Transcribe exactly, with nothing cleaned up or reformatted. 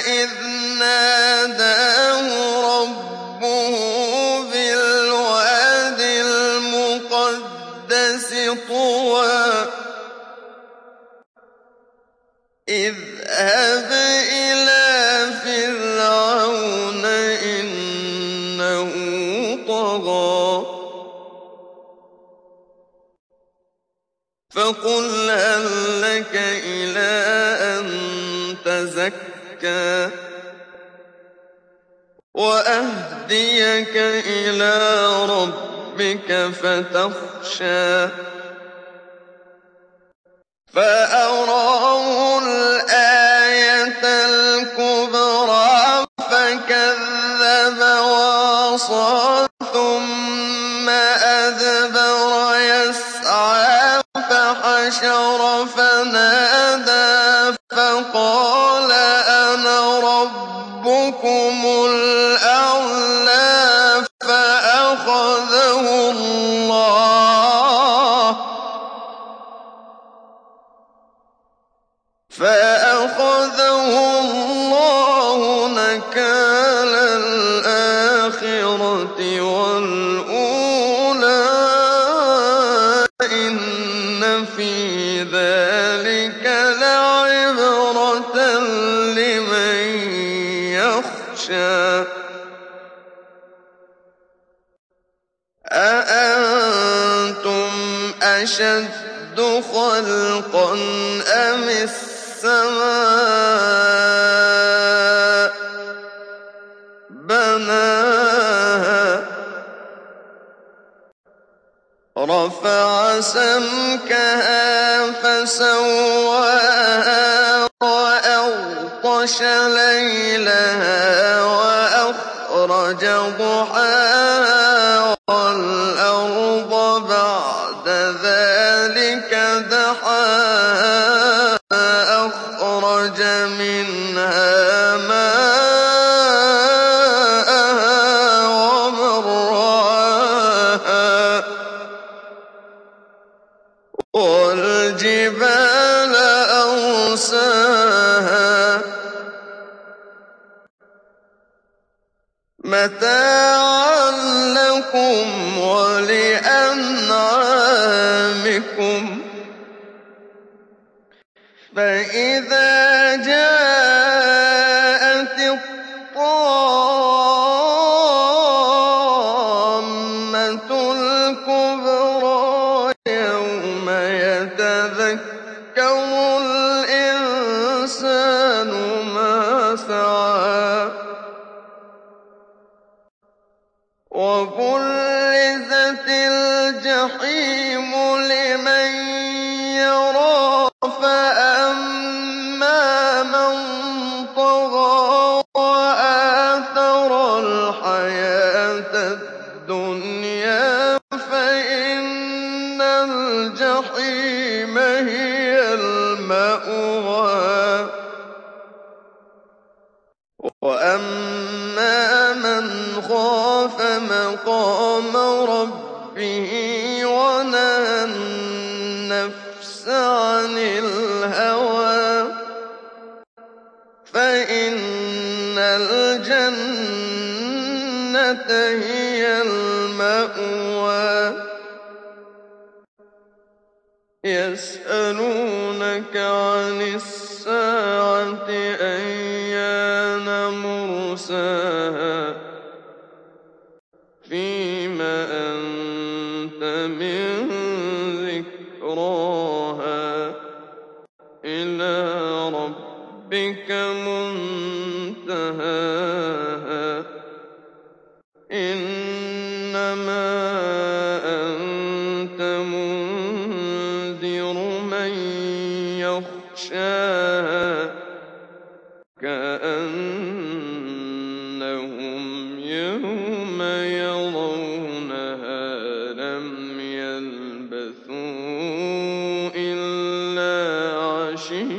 إِذْ نَادَاهُ رَبُّهُ بِالْوَادِ الْمُقَدَّسِ طُوًى اذْهَبْ إِلَىٰ فِرْعَوْنَ إِنَّهُ طَغَىٰ فَقُلْ هَل لَّكَ إِلَىٰ أَن تَزَكَّىٰ وَأَهْدِيَكَ إِلَىٰ رَبِّكَ فَتَخْشَىٰ فَأَرَاهُ الْآيَةَ الْكُبْرَىٰ فَكَذَّبَ وَعَصَىٰ ثُمَّ أَدْبَرَ يَسْعَىٰ فَحَشَرَ فَنَادَىٰ فَقَالَ أَنَا رَبُّكُمُ الْأَعْلَىٰ فَأَخَذَهُ اللَّهُ فَأَخَذَهُ اللَّهُ نَكَالَ الْآخِرَةِ وَالْأُولَىٰ إِنَّ فِي ذَٰلِكَ لَعِبْرَةً لِّمَن يَخْشَىٰ أَأَنتُمْ أَشَدُّ خَلْقًا أَمِ السَّمَاءُ بَنَاهَا رَفَعَ سَمْكَهَا فَسَوَّاهَا وَأَغْطَشَ لَيْلَهَا وَأَخْرَجَ ضُحَاهَا وَالْأَرْضَ بَعْدَ ذَٰلِكَ دَحَاهَا أَخْرَجَ مِنْهَا مَاءَهَا وَمَرْعَاهَا وَالْجِبَالَ أَرْسَاهَا مَتَاعًا لَّكُمْ وَلِأَنْعَامِكُمْ فَإِذَا جَاءَتِ الطَّامَّةُ الْكُبْرَىٰ يَوْمَ يَتَذَكَّرُ الْإِنسَانُ مَا سَعَىٰ وَبُرِّزَتِ الْجَحِيمُ لِمَن يَرَىٰ فَأَمَّا مَن طَغَىٰ وَآثَرَ الْحَيَاةَ الدُّنْيَا فَإِنَّ الْجَحِيمَ هِيَ الْمَأْوَىٰ وَأَمَّا مَنْ خَافَ مَقَامَ رَبِّهِ وَنَهَى النَّفْسَ عَنِ الْهَوَىٰ فَإِنَّ الْجَنَّةَ هِيَ الْمَأْوَىٰ يَسْأَلُونَكَ عَنِ السَّاعَةِ أَيَّانَ مُرْسَاهَا فِيمَ أَنتَ مِن ذِكْرَاهَا إِلَىٰ رَبِّكَ مُنتَهَاهَا إِنَّمَا أَنتَ مُنذِرُ مَن يَخْشَاهَا كَأَنَّهُمْ يَوْمَ يَرَوْنَهَا لَمْ يَلْبَثُوا إِلَّا عَشِيًّا